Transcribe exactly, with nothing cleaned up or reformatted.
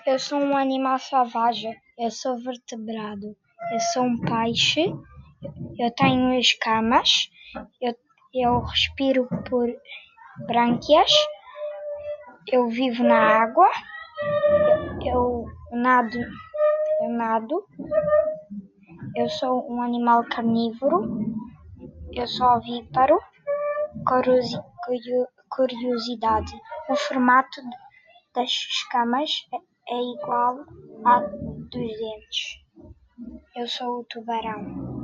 Eu sou um animal selvagem, eu sou vertebrado, eu sou um peixe, eu tenho escamas, eu, eu respiro por brânquias, eu vivo na água, eu, eu nado, eu nado, eu sou um animal carnívoro, eu sou ovíparo. Curiosi- curio- Curiosidade: o formato das escamas é igual ao dos dentes. Eu sou o tubarão.